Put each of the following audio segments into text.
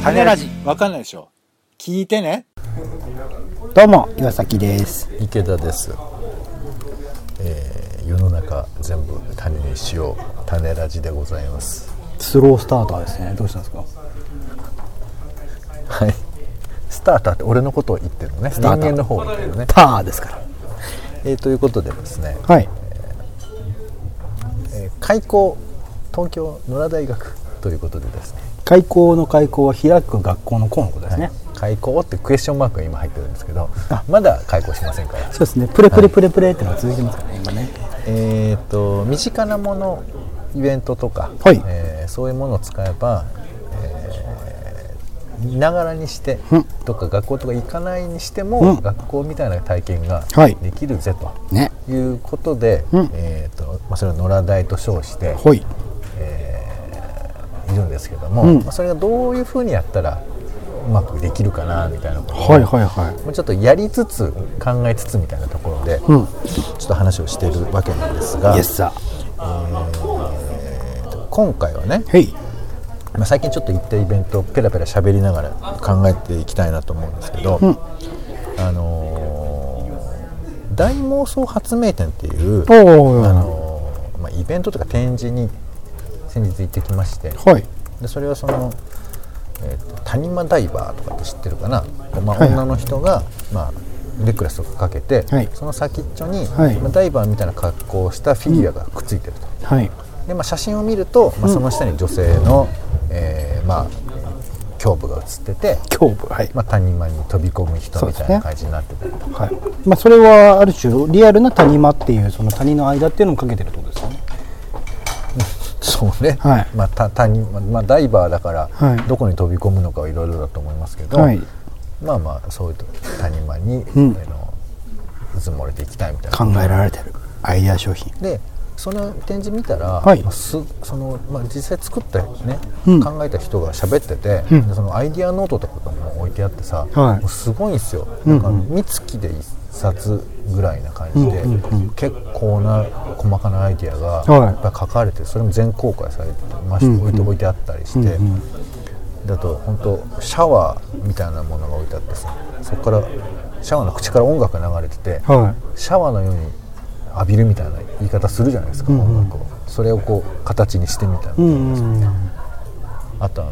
種ラジわかんないでしょ。聞いてね。 どうも岩崎です。 池田です。世の中全部種にしよう種ラジでございます。 スロースターターですね。どうしたんですか。 はい、スターターって俺のことを言ってるのね。人間の方を言ってるね。 ターですから。 ということでですね、 はい、 開校東京野良大学ということでですね、 開校の開校は開く学校の校のことですね、はい、 開校ってクエスチョンマークが今入ってるんですけど、まだ開校しませんから。 そうですね。プレプレプレプレってのが続いてますからね、今ね。 身近なものイベントとか、 はい、 そういうものを使えば、見ながらにしてとか学校とか行かないにしても、学校みたいな体験ができるぜということで、それを野良大と称して、いるんですけども、それがどういうふうにやったらうまくできるかなみたいなことを、もうちょっとやりつつ考えつつみたいなところで、ちょっと話をしているわけなんですが、今回はね、最近ちょっと行ったイベントをペラペラ喋りながら考えていきたいなと思うんですけど、大妄想発明展っていう、イベントとか展示に先日行ってきまして、でそれはその、谷間ダイバーとかって知ってるかな、女の人が、ネックレスとかかけて、その先っちょに、ダイバーみたいな格好をしたフィギュアがくっついてると、で写真を見ると、その下に女性の、胸部が写ってて、谷間に飛び込む人みたいな感じになってたりとか、 それはある種リアルな谷間っていうその谷の間っていうのをかけてるってことですよね。 そうね、ダイバーだから、どこに飛び込むのかはいろいろだと思いますけど、そういう谷間に、うずもれていきたいみたいな考えられてるアイデア商品で、その展示見たら、実際作ったね、考えた人が喋ってて、そのアイデアノートとかも置いてあってさ、すごいんですよ。なんか三月で一冊ぐらいな感じで、結構な細かなアイデアがいっぱい書かれて、それも全公開されてまして、置いてあったりして、だと本当シャワーみたいなものが置いてあってさ、そこからシャワーの口から音楽が流れてて、シャワーのように浴びるみたいな言い方するじゃないですか、音楽を。それをこう形にしてみたいな、あと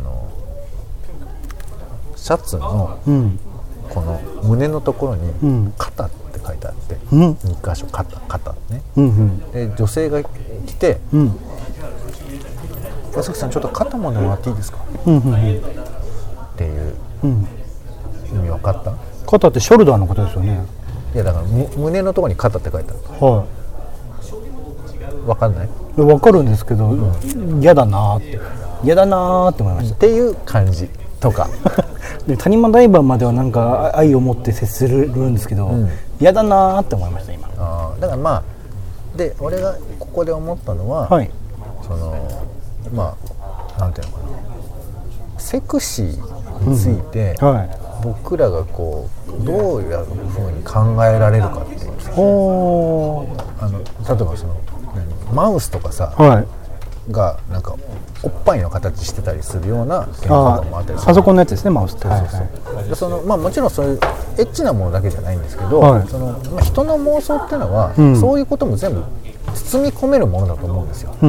シャツのこの胸のところに肩って書いてあって、2箇所肩ね、で女性が来て、岩崎さんちょっと肩もらっていいですか、っていう意味分かった？ 肩ってショルダーのことですよね。 いやだから胸のところに肩って書いてある。分かんない？ 分かるんですけど、嫌だなーって思いました。 っていう感じとかで谷間ダイバーまではなんか愛を持って接するんですけど、嫌だなーって思いました今。 だからで俺がここで思ったのは、そのなんていうのかな、セクシーについて、僕らがこうどういうふうに考えられるかっていう、例えばそのマウスとかさ、がなんかおっぱいの形してたりするようなゲームとかもあったりする。 パソコンのやつですね、マウスって。 でそのもちろんそういうエッチなものだけじゃないんですけど、その人の妄想っていうのは、そういうことも全部包み込めるものだと思うんですよ。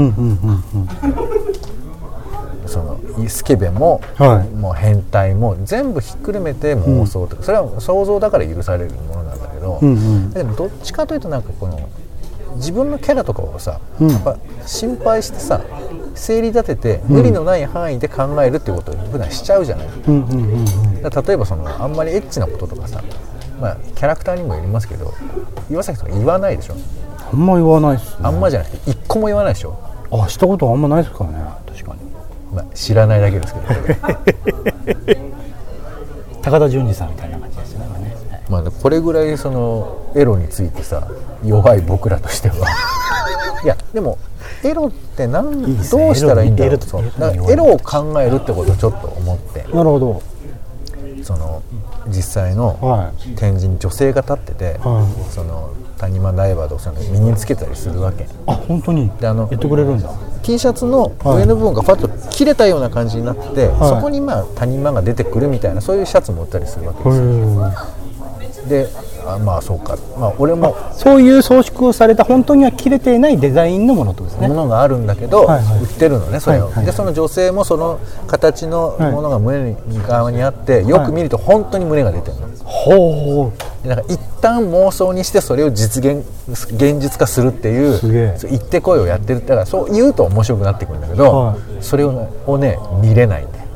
そのスケベも、もう変態も全部ひっくるめて妄想とか、それは想像だから許されるものなんだけど、だけどどっちかというとなんかこの自分のキャラとかをさ、やっぱ心配してさ、整理立てて無理のない範囲で考えるっていうことを普段しちゃうじゃない。例えばそのあんまりエッチなこととかさ、キャラクターにもよりますけど、岩崎さん言わないでしょ。 あんま言わないですね。 あんまじゃなくて一個も言わないでしょ。 したことはあんまないですからね。確かに。 知らないだけですけど高田純次さんみたいな感じですね。 これぐらいそのエロについてさ弱い僕らとしてはいやでもエロってどうしたらいいんだろうと、エロを考えるってことをちょっと思って。 なるほど。 その実際の展示に女性が立ってて、その谷間ダイバーとか身につけたりするわけ。 本当にでやってくれるんだ。 T シャツの上の部分がパッと切れたような感じになって、はい、そこにまあ谷間が出てくるみたいなそういうシャツも売ったりするわけですよ。でまあそうか、まあ、俺もそういう装飾をされた本当には切れていないデザインのものとですね、 ものがあるんだけど、はいはい、売ってるのねそれを、はいはい、でその女性もその形のものが胸側にあって、はい、よく見ると本当に胸が出てるの、 ほうでなんか一旦妄想にしてそれを現実化するっていう言ってこいをやってる。だからそう言うと面白くなってくるんだけど、はい、それをね見れないんだよ。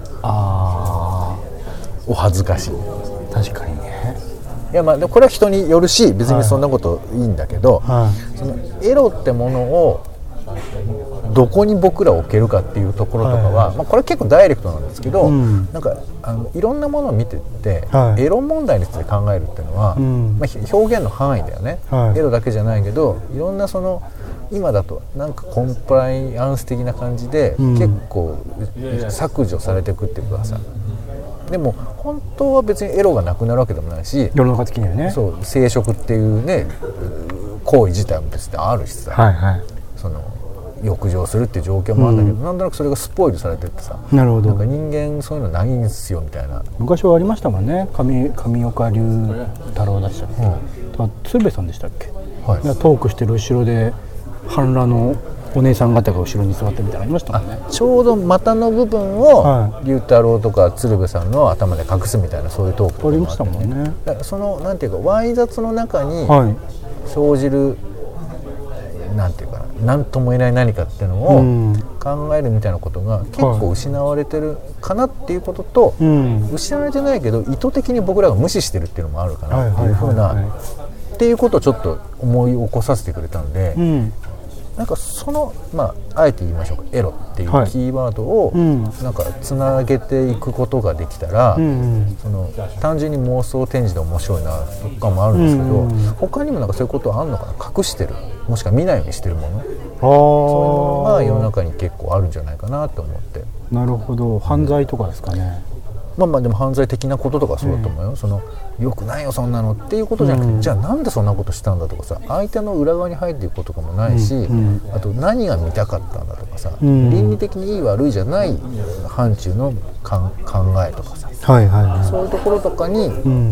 お恥ずかしい。 確かにね。 いやまあこれは人によるし別にそんなこといいんだけど、はい、そのエロってものをどこに僕ら置けるかっていうところとかは、はいまあ、これ結構ダイレクトなんですけど、なんかいろんなものを見てて、はい、エロ問題について考えるっていうのは、まあ、表現の範囲だよね、はい、エロだけじゃないけどいろんなその今だとなんかコンプライアンス的な感じで、結構削除されていくっていうかさ、でも本当は別にエロがなくなるわけでもないし、 世の中的にはね、 そう生殖っていうね行為自体も別にあるしさ、はいはい、その浴場するっていう状況もあるんだけど、なんとなくそれがスポイルされてってさ、 なるほど、 なんか人間そういうのないんですよみたいな。 昔はありましたもんね。上岡龍太郎だしたっけ、鶴瓶さんでしたっけ、はい、トークしてる後ろで半裸のお姉さん方が後ろに座ってみたいなのありましたもんね。 ちょうど股の部分を龍太郎とか鶴瓶さんの頭で隠すみたいなそういうトークとかありましたもんね。 だからそのなんていうかわい雑の中に生じる、なんていうか何とも言えない何かっていうのを考えるみたいなことが結構失われてるかなっていうことと、失われてないけど意図的に僕らが無視してるっていうのもあるかなっていうふうなっていうことをちょっと思い起こさせてくれたんで、なんかそのまああえて言いましょうか、エロっていうキーワードをなんかつなげていくことができたら、その単純に妄想展示で面白いなとかもあるんですけど、他にもなんかそういうことはあるのかな、隠してるもしくは見ないようにしてるもの、そういうものが世の中に結構あるんじゃないかなと思って。 なるほど、犯罪とかですかね。 まあまあでも犯罪的なこととかそうだと思うよ、そのよくないよそんなのっていうことじゃなくて、じゃあなんでそんなことしたんだとかさ、相手の裏側に入っていくこととかもないし、あと何が見たかったんだとかさ、倫理的にいい悪いじゃない範疇の考えとかさ、そういうところとかに、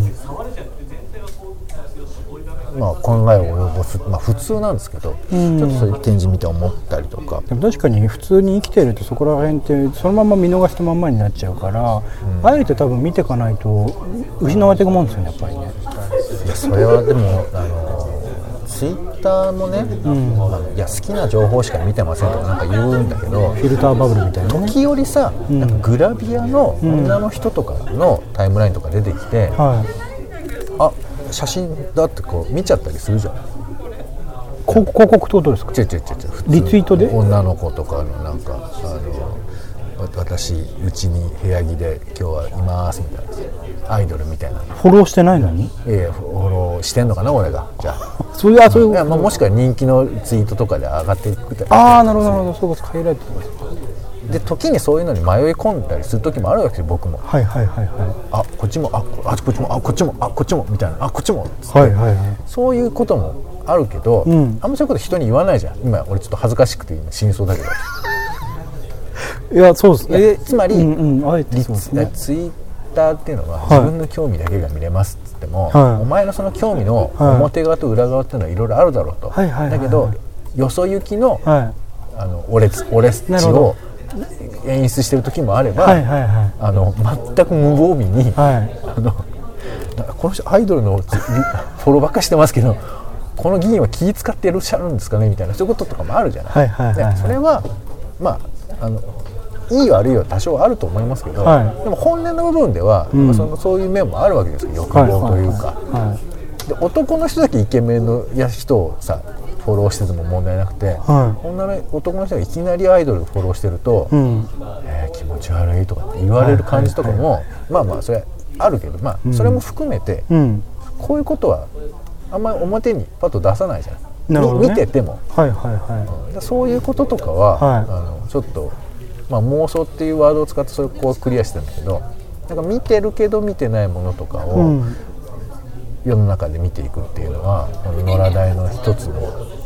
まあ、考えを及ぼす、まあ、普通なんですけど、ちょっとそういう展示見て思ったりとか。 でも確かに普通に生きてるとそこら辺ってそのまま見逃したまんまになっちゃうから、あえて多分見ていかないと失われていくもんですよね、やっぱりね。 いやそれはでもツイッターもね、いや好きな情報しか見てませんとかなんか言うんだけど、 フィルターバブルみたいな、ね、 時折さ、なんかグラビアの女の人とかのタイムラインとか出てきて、あ写真だってこう見ちゃったりするじゃん。 広告ってことですか？ 違うリツイートで女の子とかのなんか私うちに部屋着で今日はいますみたいな、アイドルみたいな。 フォローしてないのに？ フォローしてんのかな俺が。じゃあそういういや、 まあ、もしくは人気のツイートとかで上がっていく。 ああなるほどなるほど、そうか、ハイライトとかですか。 で時にそういうのに迷い込んだりする時もあるわけですよ、僕も。あこっちもこっちもこっちもこっちもみたいな、こっちもっつって、そういうこともあるけど、あんまそういうこと人に言わないじゃん。今俺ちょっと恥ずかしくて真相だけど。 いやそうですね。 つまり、 あえてそうですね、 ツイッターっていうのは自分の興味だけが見れますっつっても、お前のその興味の表側と裏側っていうのはいろいろあるだろうと。だけどよそ行きの俺っちを演出してる時もあれば、全く無防備に、この人アイドルのフォローばっかしてますけどこの議員は気使っていらっしゃるんですかねみたいな、そういうこととかもあるじゃない。それはまあいい悪いは多少あると思いますけど、でも本音の部分では、そういう面もあるわけですよ、欲望というか。で男の人だけイケメンの人をさフォローしてても問題なくて、男の人がいきなりアイドルフォローしてると、気持ち悪いとかって言われる感じとかも、まあまあそれはあるけど、まあそれも含めて、こういうことはあんまり表にパッと出さないじゃん、見てても。そういうこととかは、ちょっと、まあ、妄想っていうワードを使ってそれをこうクリアしてるんだけど、なんか見てるけど見てないものとかを、世の中で見ていくっていうのは野良大の一つの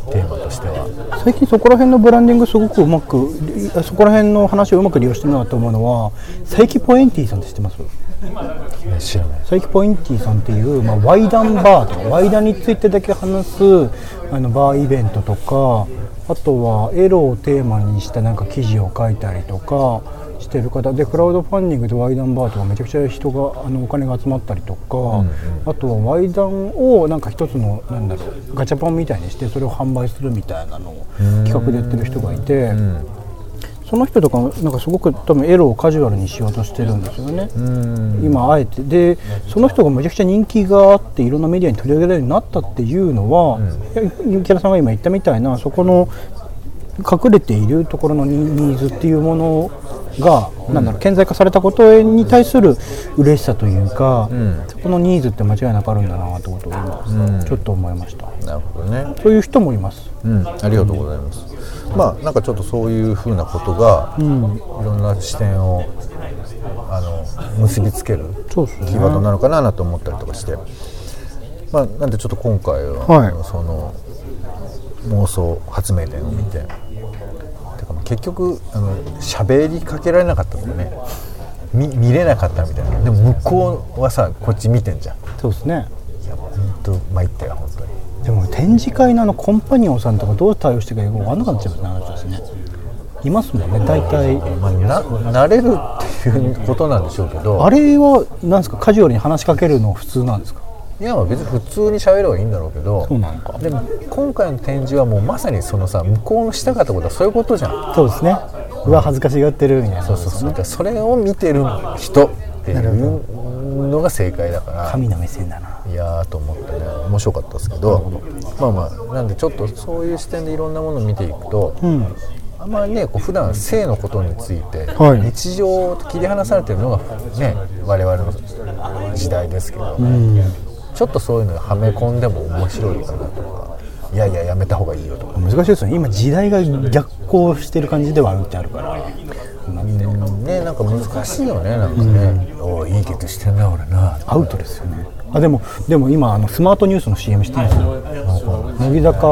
テーマとしては。 最近そこら辺のブランディングすごくうまく、そこら辺の話をうまく利用してるなと思うのは、佐伯ポエンティさんって知ってます？ 知らない。 佐伯ポエンティさんっていう、ワイダンバーとかワイダンについてだけ話すバーイベントとか、あとはエロをテーマにしたなんか記事を書いたりとかしてる方で、クラウドファンディングでワイダンバーとかめちゃくちゃ人がお金が集まったりとか、あとはワイダンをなんか一つのガチャポンみたいにしてそれを販売するみたいなのを企画でやってる人がいて、その人とかなんかすごく多分エロをカジュアルにしようとしてるんですよね、今あえて。でその人がめちゃくちゃ人気があっていろんなメディアに取り上げられるようになったっていうのは、池田さんが今言ったみたいなそこの隠れているところのニーズっていうものが、顕在化されたことに対する嬉しさというか、そこのニーズって間違いなくあるんだなということを今、ちょっと思いました。 なるほどね。 そういう人もいます。 ありがとうございます。なんかちょっとそういうふうなことが、いろんな視点を結びつけるキーワードなのかなと思ったりとかして、なんでちょっと今回は、その妄想発明展を見て、結局喋りかけられなかったとかね、見れなかったみたいな。でも向こうはさこっち見てんじゃん。 そうですね。 いや本当参ったよ本当に。 でも展示会のコンパニオンさんとかどう対応していいか分かんなかったですね。いますもんね大体。 慣れるっていうことなんでしょうけど、 あれはなんですか、カジュアルに話しかけるの普通なんですか？ いや別に普通に喋ればいいんだろうけど、 そうなのか。 でも今回の展示はもうまさにそのさ向こうのしたかったことはそういうことじゃん。 そうですね。恥ずかしがってるみたいな、 そうそれを見てる人っていうのが正解だから、 神の目線だな。 いやと思ってね、面白かったですけど、なんでちょっとそういう視点でいろんなものを見ていくと、あんまりね普段性のことについて、日常と切り離されてるのがね我々の時代ですけど、ちょっとそういうのにはめ込んでも面白いかなとか、いややめた方がいいよとか。 難しいですよね。今時代が逆行してる感じではあるってあるからね、なんか難しいよね。なんかね、いいケツしてんな俺な、 アウトですよね。でも今スマートニュースの CM してるんですよ。乃木坂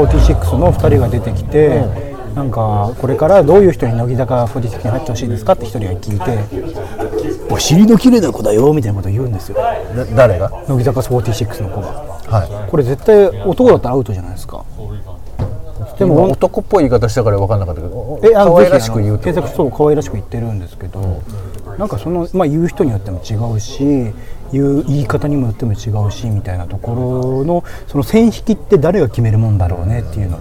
46の2人が出てきて、なんかこれからどういう人に乃木坂46に入ってほしいですかって一人が聞いて、お尻の綺麗な子だよみたいなことを言うんですよ。 誰が？ 乃木坂46の子が、これ絶対男だったらアウトじゃないですか。でも男っぽい言い方したから分かんなかったけど、可愛らしく言うと検索そう可愛らしく言ってるんですけど、なんかその言う人によっても違うし、言い方にもよっても違うしみたいなところのその線引きって誰が決めるもんだろうねっていうのって、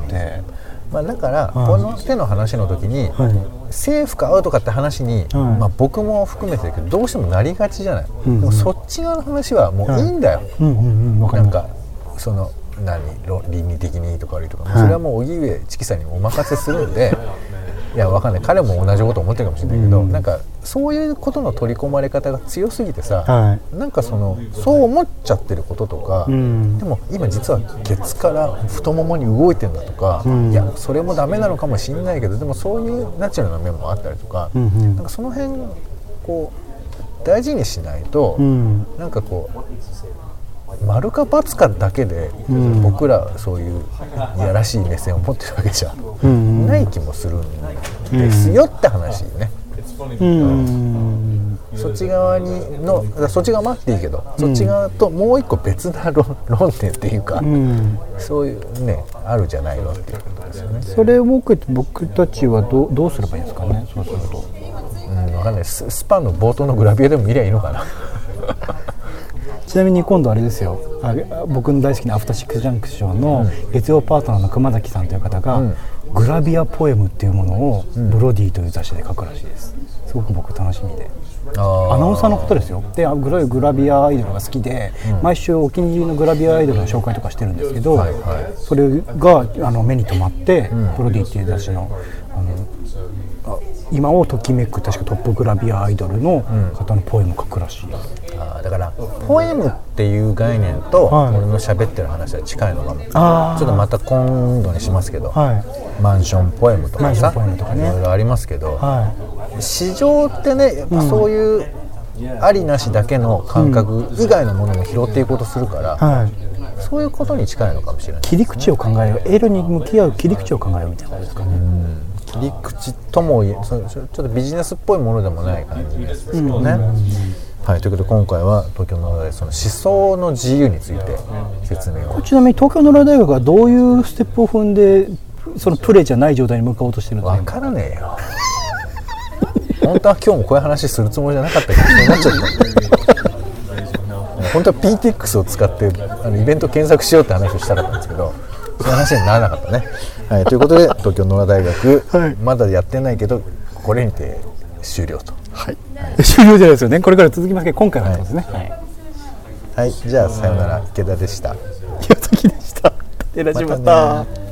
だからこの手の話の時に、セーフかアウトかって話に、僕も含めてだけどどうしてもなりがちじゃない。でもそっち側の話はもういいんだよ。なんかその倫理的にいいとか悪いとか、それはもう荻上チキさんにお任せするんで、いやわかんない、彼も同じこと思ってるかもしれないけど、なんかそういうことの取り込まれ方が強すぎてさ、なんかそう思っちゃってることとか、でも今実はケツから太ももに動いてんだとか、いやそれもダメなのかもしれないけど、でもそういうナチュラルな面もあったりとか、なんかその辺こう大事にしないと、なんかこう丸か×かだけで、僕らそういういやらしい目線を持ってるわけじゃない気もするんですよって話ね。そっち側そっち側もあっていいけど、そっち側ともう一個別な論点っていうか、そういうねあるじゃないのっていうことですよね。 それを僕たちはどうすればいいんですかね。そうすると分かんない。スパンの冒頭のグラビアでも見りゃいいのかな。 ちなみに今度あれですよ、僕の大好きなアフターシックスジャンクションの月曜パートナーの熊崎さんという方が、グラビアポエムっていうものをブロディという雑誌で書くらしいです。すごく僕楽しみで、アナウンサーのことですよ。でグラビアアイドルが好きで、毎週お気に入りのグラビアアイドルの紹介とかしてるんですけど、それが目に留まって、ブロディっていう雑誌の今をときめく確かトップグラビアアイドルの方のポエムを書くらしい。 だからポエムっていう概念と俺の喋ってる話は近いのかも。ちょっとまた今度にしますけど、マンションポエムとかさ、いろいろありますけど、市場ってねやっぱそういうありなしだけの感覚以外のものも拾っていこうとするから、 そういうことに近いのかもしれない、ね、 切り口を考えよう、エロに向き合う切り口を考えようみたいなことですかね。 切り口ともちょっとビジネスっぽいものでもない感じですけどね、はい、ということで今回は東京農大その思想の自由について説明を。 ちなみに東京農大大学はどういうステップを踏んでそのプレーじゃない状態に向かおうとしてるんですか。 分からねえよ本当は今日もこういう話するつもりじゃなかったけどそうなっちゃった本当は PTX を使ってイベント検索しようって話をしたかったんですけどそういう話にならなかったね、はい、ということで東京農大学、はい、まだやってないけどこれにて終了と、 はいはい、終了じゃないですよね。これから続きますけど今回はそうですね、はいはいはい、じゃあさようなら、池田でした。 岩崎でした。寺島さん。